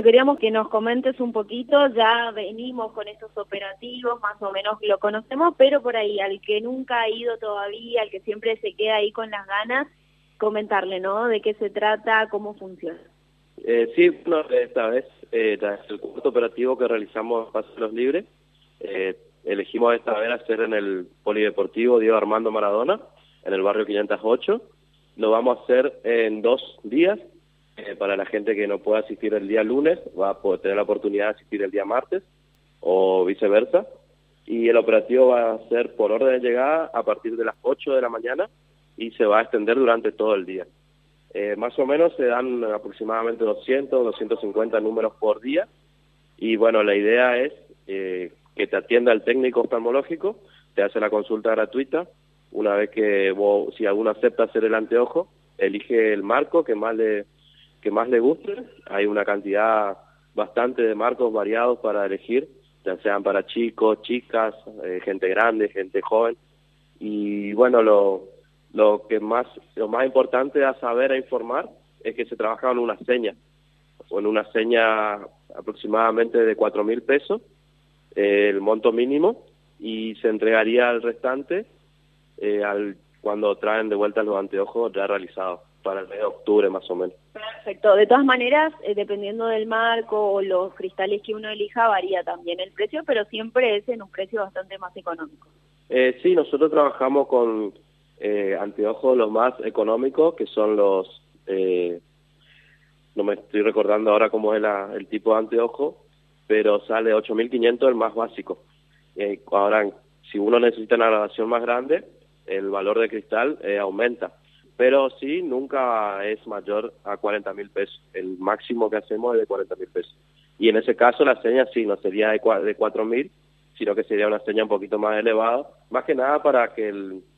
queríamos que nos comentes un poquito, ya venimos con estos operativos, más o menos lo conocemos, pero por ahí, al que nunca ha ido todavía, al que siempre se queda ahí con las ganas, comentarle, ¿no?, de qué se trata, cómo funciona. Sí, bueno, esta vez, tras el cuarto operativo que realizamos en Paseos Los Libres, elegimos esta vez hacer en el Polideportivo Diego Armando Maradona, en el barrio 508. Lo vamos a hacer en 2 días. Para la gente que no pueda asistir el día lunes, va a poder tener la oportunidad de asistir el día martes, o viceversa. Y el operativo va a ser por orden de llegada a partir de las 8 de la mañana y se va a extender durante todo el día. Más o menos se dan aproximadamente 200, 250 números por día. Y bueno, la idea es que te atienda el técnico oftalmológico, te hace la consulta gratuita. Una vez que vos, si alguno acepta hacer el anteojo, elige el marco que más le guste. Hay una cantidad bastante de marcos variados para elegir, ya sean para chicos, chicas, gente grande, gente joven. Y bueno, lo más importante a saber, a informar, es que se trabaja en una seña, o en una seña aproximadamente de 4.000 pesos, el monto mínimo, y se entregaría el restante cuando traen de vuelta los anteojos ya realizados, para el mes de octubre más o menos. Perfecto. De todas maneras, dependiendo del marco o los cristales que uno elija, varía también el precio, pero siempre es en un precio bastante más económico. Sí, nosotros trabajamos con anteojos los más económicos, que son los... no me estoy recordando ahora cómo es el tipo de anteojo, pero sale 8.500 el más básico. Ahora, si uno necesita una graduación más grande, el valor de cristal aumenta. Pero sí, nunca es mayor a 40.000 pesos. El máximo que hacemos es de 40.000 pesos. Y en ese caso la seña sí, no sería de 4.000, sino que sería una seña un poquito más elevada. Más que nada para que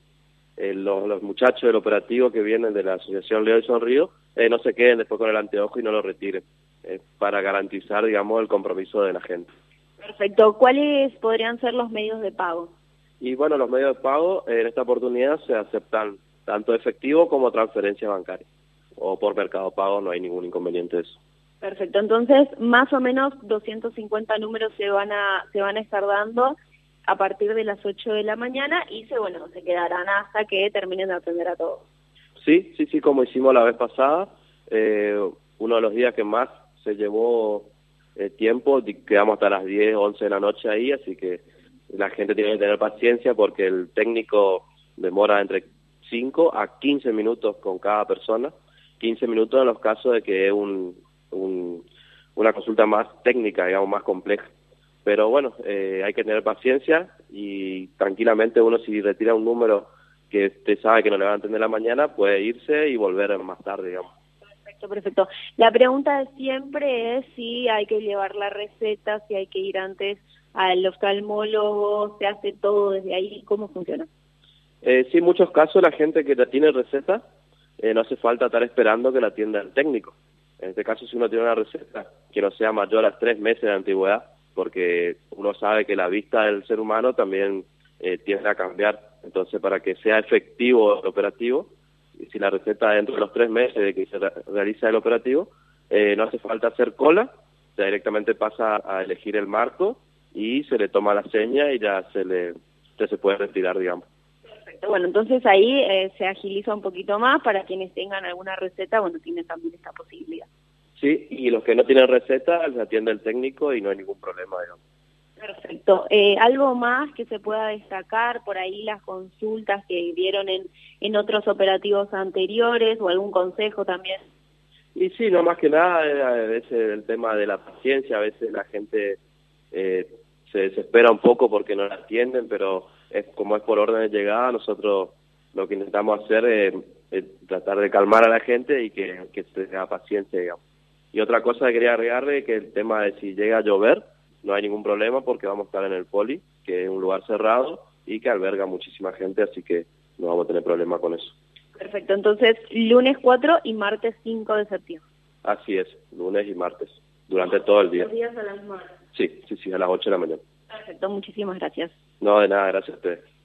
los muchachos del operativo que vienen de la Asociación Leo y Sonrío no se queden después con el anteojo y no lo retiren. Para garantizar, digamos, el compromiso de la gente. Perfecto. ¿Cuáles podrían ser los medios de pago? Y bueno, los medios de pago en esta oportunidad se aceptan tanto efectivo como transferencia bancaria, o por Mercado Pago, no hay ningún inconveniente de eso. Perfecto, entonces más o menos 250 números se van a estar dando a partir de las 8 de la mañana y se quedarán hasta que terminen de atender a todos. Sí, como hicimos la vez pasada, uno de los días que más se llevó tiempo, quedamos hasta las 10, 11 de la noche ahí, así que la gente tiene que tener paciencia porque el técnico demora entre 5 a 15 minutos con cada persona, 15 minutos en los casos de que es una consulta más técnica, digamos, más compleja. Pero bueno, hay que tener paciencia y tranquilamente uno, si retira un número que usted sabe que no le va a atender la mañana, puede irse y volver más tarde, digamos. Perfecto. La pregunta de siempre es si hay que llevar la receta, si hay que ir antes al oftalmólogo, se hace todo desde ahí, ¿cómo funciona? Sí, en muchos casos la gente que tiene receta no hace falta estar esperando que la atienda el técnico. En este caso, si uno tiene una receta que no sea mayor a 3 meses de antigüedad, porque uno sabe que la vista del ser humano también tiende a cambiar. Entonces, para que sea efectivo el operativo, si la receta dentro de los 3 meses de que se realiza el operativo, no hace falta hacer cola, ya directamente pasa a elegir el marco y se le toma la seña y ya se puede retirar, digamos. Perfecto, bueno, entonces ahí se agiliza un poquito más para quienes tengan alguna receta, tienen también esta posibilidad. Sí, y los que no tienen receta, les atiende el técnico y no hay ningún problema, digamos. Perfecto. ¿Algo más que se pueda destacar por ahí, las consultas que dieron en otros operativos anteriores o algún consejo también? Y sí, no, más que nada a veces el tema de la paciencia, a veces la gente se desespera un poco porque no la atienden, pero como es por orden de llegada, nosotros lo que intentamos hacer es tratar de calmar a la gente y que tenga paciencia, digamos. Y otra cosa que quería agregarle, que el tema de si llega a llover, no hay ningún problema porque vamos a estar en el Poli, que es un lugar cerrado y que alberga muchísima gente, así que no vamos a tener problema con eso. Perfecto, entonces lunes 4 y martes 5 de septiembre. Así es, lunes y martes, durante todo el día. ¿Los días a las 9? Sí, a las 8 de la mañana. Perfecto, muchísimas gracias. No, de nada, gracias a ustedes.